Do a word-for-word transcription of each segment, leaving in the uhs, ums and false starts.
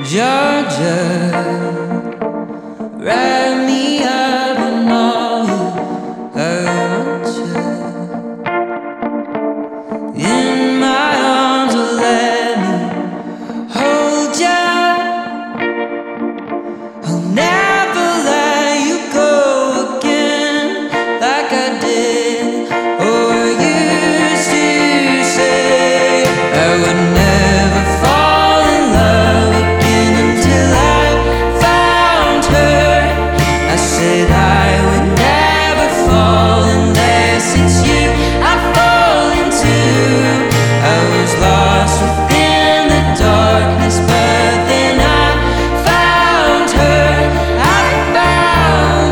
Georgia, wrap me up in all you want to. In my arms, will let me hold ya. I'll never let you go again, like I did or used to say. I would never fall in love again until I found her. I said I would never fall unless it's you I fall into. I was lost within the darkness, but then I found her. I found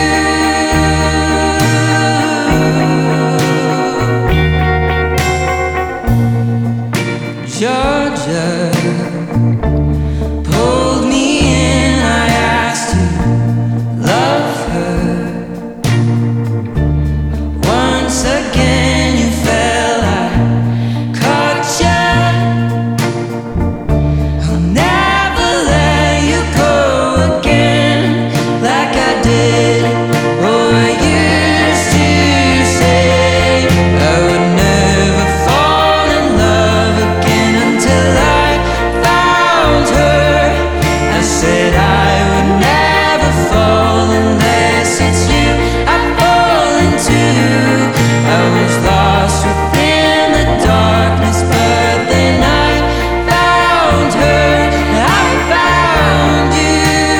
you. Georgia pulled me in, I asked to love her. Once again you fell, I caught ya. I'll never let you go again, like I did or used to say. I would never fall in love again until I found her. I said I would never fall unless it's you I fall into. I was lost within the darkness, but then I found her. I found you.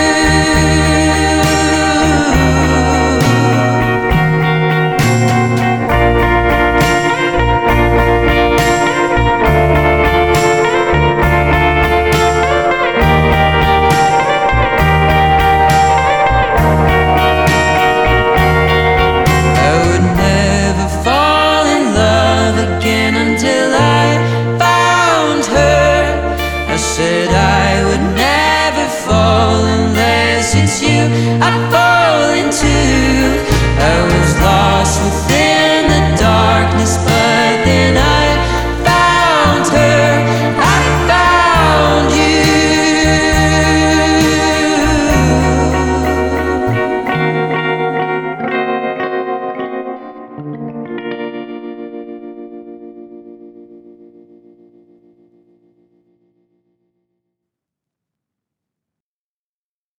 I would never fall in love again until I found her. I said I would never fall unless it's you I